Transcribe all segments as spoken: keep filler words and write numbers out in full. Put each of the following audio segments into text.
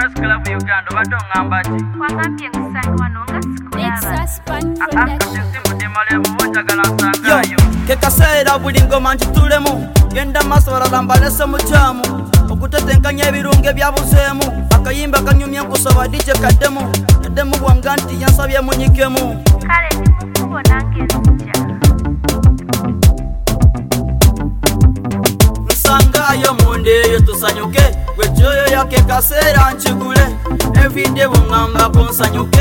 First Club Uganda batongambaki wagambye kusanga wanonga yo kekaseera buli ngoma njitulemu genda maaso balalambalese mukyamu okutetenkanya ebirungo ebyabuzeemu akayimba kanyumya nkusaba dije kaddemu naddemu bwanga nti yansabye munyikemu kale ndikukubona ngenzija nsangayo mundeeyo tusanyuke gwejoyo yake kaseera nkigule everyday bungambako nsanyuke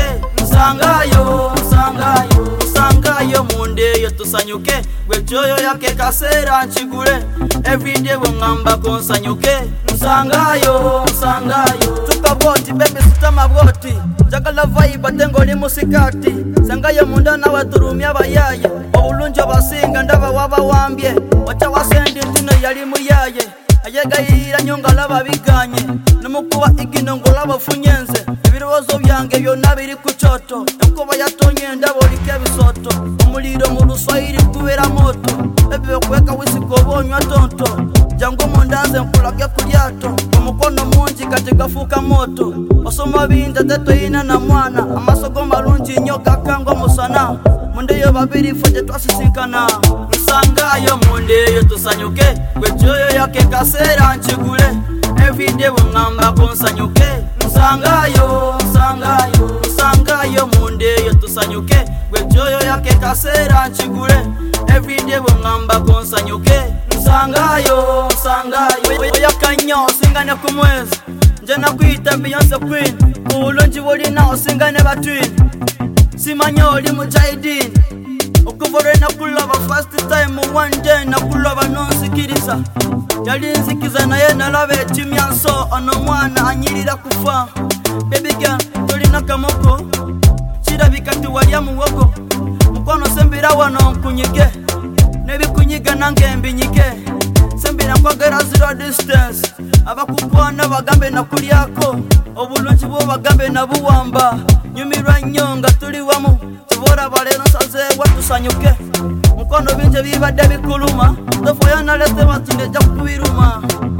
nsangayo nsangayo nsangayo mundeeyo tusanyuke gwejoyo yake kaseera nkigule everyday bungambako nsanyuke nsangayo nsangayo tukaboti bebe sitama bwoti njagala vibe ate ng'oli musikati sangayo munda nawe turumya abayaye obulungi obasinga ndaba wabawambye waca wasendi ntino yali muyaye ayegayirira nyo ngalaba biganye nomukuba igino ngolaba ofunyenze ebirowoozo byange byonna biri ku kyoto enkuba yatonye ndaba oliko ebisoto omuliro mu luswayiri kubeera moto ebyo kweka wisika oba onywa tonto jangu mundanze nkulage ku lyato omukono mungi kati gafuuka moto osoma bingi ate toyina na mwana amaaso go malungi nnyo gakanga omusana mundeeyo babiri ffe tetwasisinkana nsangayo mundeeyo tusanyuke gwejoyo yake kaseera nkigule everyday bungambako nsanyuke nsangayo nsangayo nsangayo mundeeyo tusanyuke gwejoyo yake kaseera nkigule everyday bungambako nsanyuke nsangayo nsangayo oyakanyo osingane ku mwezi nje nakwita Beyonce Queen obulungi bulina osingane batwin simanya oli mujahideen okuva lwe nakulaba first time one day nakulaba nonsikiriza yali nzikiza naye nalaba etimya nso ono omwana anyirira kufa baby girl tolina kamoko kirabika ti walya muwogo mukono sembira wano nkunyige nebikunyiga nange mbinyige sembira nkwagera zero distance abakukwana bagambe nakulyako obulungi bwo bagambe nabuwamba nyumirwa nnyo nga tuli wamu tubora baleno nsazeewa tusanyuke mukono bingi bibadde bikuluma tofoya nalete batindejja kubiruma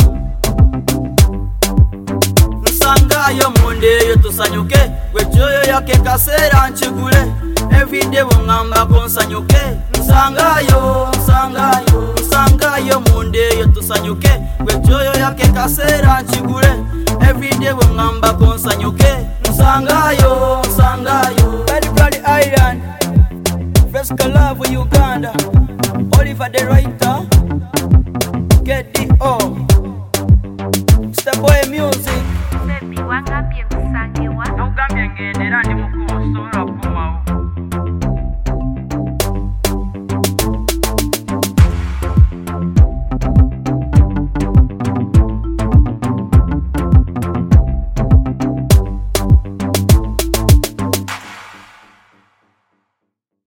nsangayo mundeeyo tusanyuke gwejoyo yake kaseera nkigule everyday bungambako nsanyuke nsangayo nsangayo nsangayo mundeeyo tusanyuke gwejoyo yake kaseera nkigule everyday bungambako nsanyuke nsangayo nsangayo Bali Island First Club Uganda Oliver the Writer Get the O Step Boy Music